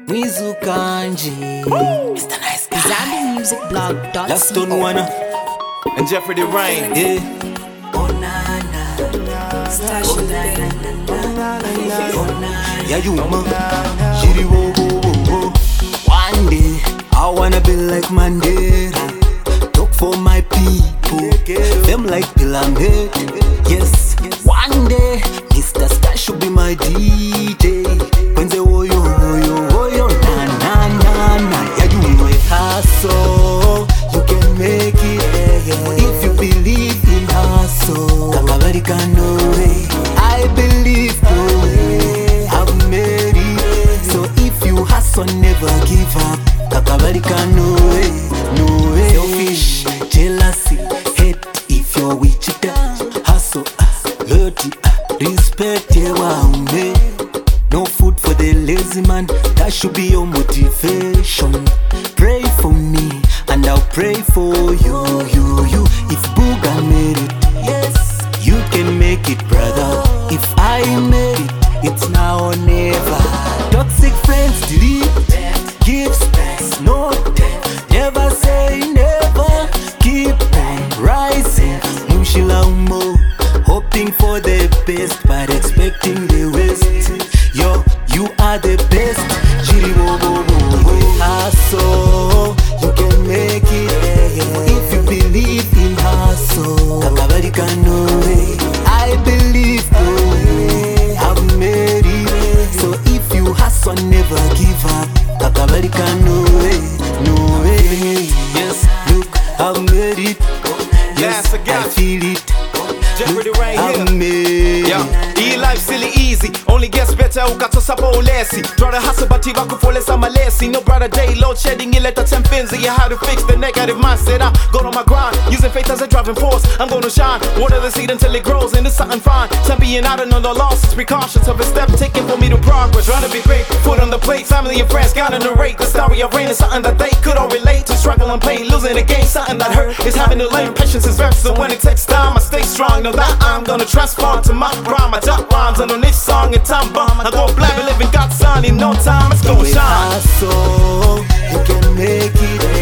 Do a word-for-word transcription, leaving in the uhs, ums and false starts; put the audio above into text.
Mwizu Kanji, Mister Nice Guy, Zambi Music Blog. Last Stone Wanna and Jeffrey the Rain. yeah. Yeah, you man, shitty wo wo wo wo. One day, I wanna be like Mandela. Talk for my people, them like Pilambe. Yes, one day, Mister Sky should be my D J. When they wo yo wo yo wo yo na na na na. Yeah, you know it hustle, you can make it. If you believe in hustle, Kakabarika no way. I believe no way. I've made it. So if you hustle, never give up. Kakabarika no way, no way. Selfish, jealousy, hate. If you're Wichita, hustle, dirty, respect me. No food for the lazy man. That should be your motivation. Pray for me, and I'll pray for you, you, you. If Buga made it, yes, you can make it, brother. If I made it, it's now or never. Toxic friends delete, give space, no death. Never say never. Keep on rising, Mushila Umo. Hoping for the best, but expecting the worst. Yo, you are the best. Chiri wo wo wo wo. Hustle, you can make it. If you believe in hustle, Kakabarika no way. I believe no way. I've made it. So if you hustle, never give up. Kakabarika no way, no way. Yes, look, I've made it. Yes, I feel it. Jeffrey the Rain I've here. made Yeah, it. hii life silly easy, only gets better ukatosa pa ulesi. Try to hustle but tiba kufolesa malesi. No brother day, load shedding, you let the ten fins of you how to fix the negative mindset. I go on my grind, using faith as a driving force. I'm gonna shine, water the seed until it grows into something fine. Champion out and on the losses, precautions of a step taken for me to progress. Trying to be great, food on the plate, family and friends gotta narrate. The story of rain is something that they could all relate to. Struggle and pain, losing the game, something that hurt is having to learn. Patience is rest, so when it takes time, I stay strong. Know that I'm gonna transform to my prime. My top rhymes on this song and time bomb. I go blind, believe in God's son in no time, it's gonna With shine. hustle, you can make it.